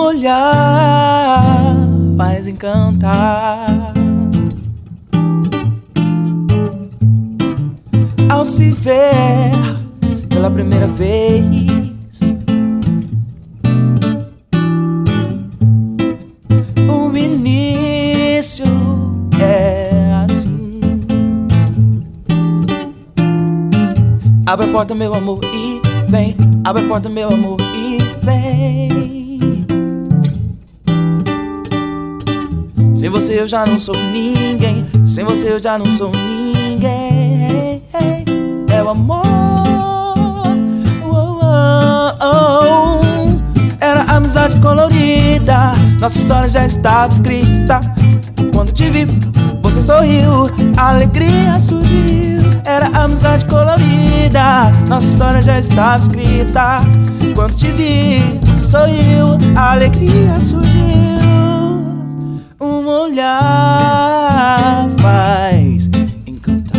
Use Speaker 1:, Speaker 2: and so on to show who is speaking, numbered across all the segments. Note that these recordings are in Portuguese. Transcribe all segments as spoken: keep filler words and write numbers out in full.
Speaker 1: olhar faz encantar. Ao se ver pela primeira vez, o início é assim. Abre a porta, meu amor, e vem. Abre a porta, meu amor, e vem. Sem você eu já não sou ninguém. Sem você eu já não sou ninguém. É o amor. Oh, oh, oh. Era amizade colorida. Nossa história já estava escrita. Quando te vi, você sorriu, a alegria surgiu. Era amizade colorida. Nossa história já estava escrita. Quando te vi, você sorriu, a alegria surgiu. Um olhar faz encantar.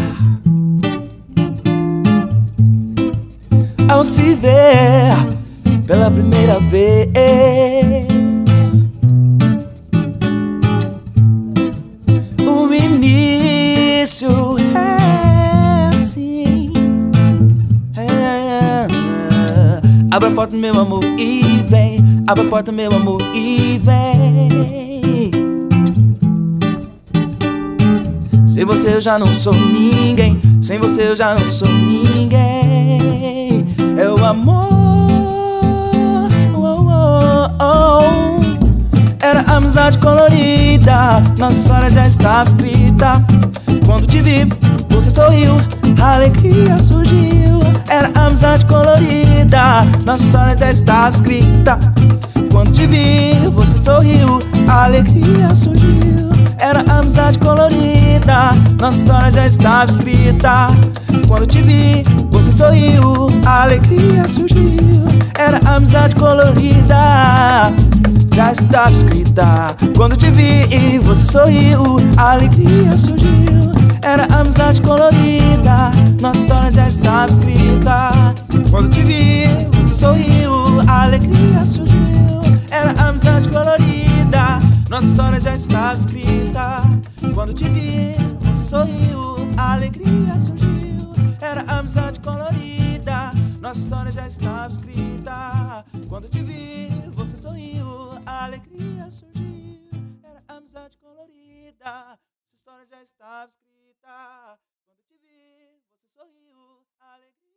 Speaker 1: Ao se ver pela primeira vez, o início é assim. É. Abre a porta, meu amor, e vem. Abre a porta, meu amor, e vem. Sem você eu já não sou ninguém. Sem você eu já não sou ninguém. É o amor. Oh, oh, oh. Era amizade colorida. Nossa história já estava escrita. Quando te vi, você sorriu, a alegria surgiu. Era amizade colorida. Nossa história já estava escrita. Quando te vi, você sorriu, a alegria surgiu. Era amizade colorida. Nossa história já estava escrita. Quando te vi, você sorriu, a alegria surgiu. Era amizade colorida. Já estava escrita. Quando te vi, você sorriu, a alegria surgiu. Era amizade colorida. Nossa história já estava escrita. Quando te vi, você sorriu, a alegria surgiu. Era amizade colorida. Nossa história já estava escrita. Quando te vi, você sorriu, a alegria surgiu. Era amizade colorida. Nossa história já estava escrita. Quando te vi, você sorriu, a alegria surgiu. Era amizade colorida. Nossa história já estava escrita. Quando te vi, você sorriu, a alegria